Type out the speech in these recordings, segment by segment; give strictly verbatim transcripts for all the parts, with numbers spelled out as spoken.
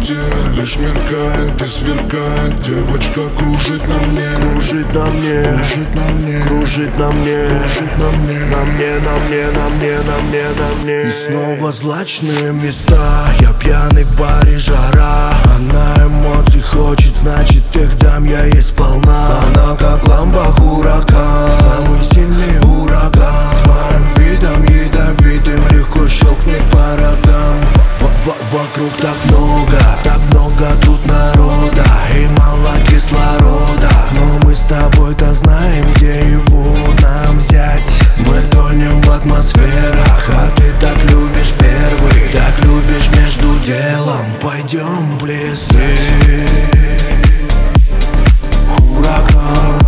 темноте лишь меркает и сверкает. Девочка кружит на мне, кружит на мне, кружит на мне, кружит на мне, кружит на мне, на мне, на мне, на мне, на мне, на мне. И снова злачные места. Я пьяный в баре, жара. Она эмоций хочет, значит их дам я ей сполна. Она как ламбах ураган, самый сильный ураган. Своим видом ядовитым легко щелкнет по рогам. Вокруг так много, так много тут народа и мало кислорода. Но мы с тобой-то знаем, где его нам взять. Мы тонем в атмосферах, а ты так любишь первый, так любишь между делом. Пойдем плясать. Ураган,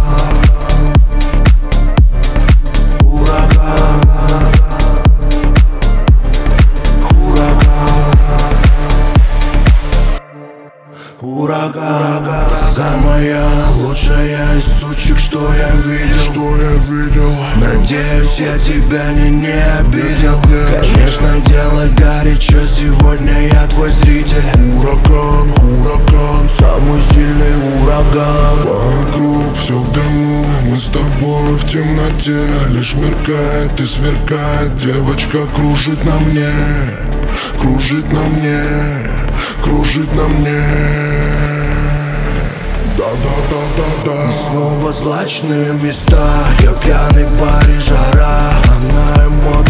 ураган, ураган, ураган. Самая лучшая из сучек, что я видел, что я видел. Надеюсь, я тебя не, не обидел. Конечно, делай горячо, сегодня я твой зритель. Ураган, ураган, самый сильный ураган. вокруг все в дыму, мы с тобой в темноте лишь меркает и сверкает. Девочка кружит на мне, кружит на мне, кружит на мне. Да-да-да-да-да. И снова злачные места. Я пьяный в баре, жара. Она эмоций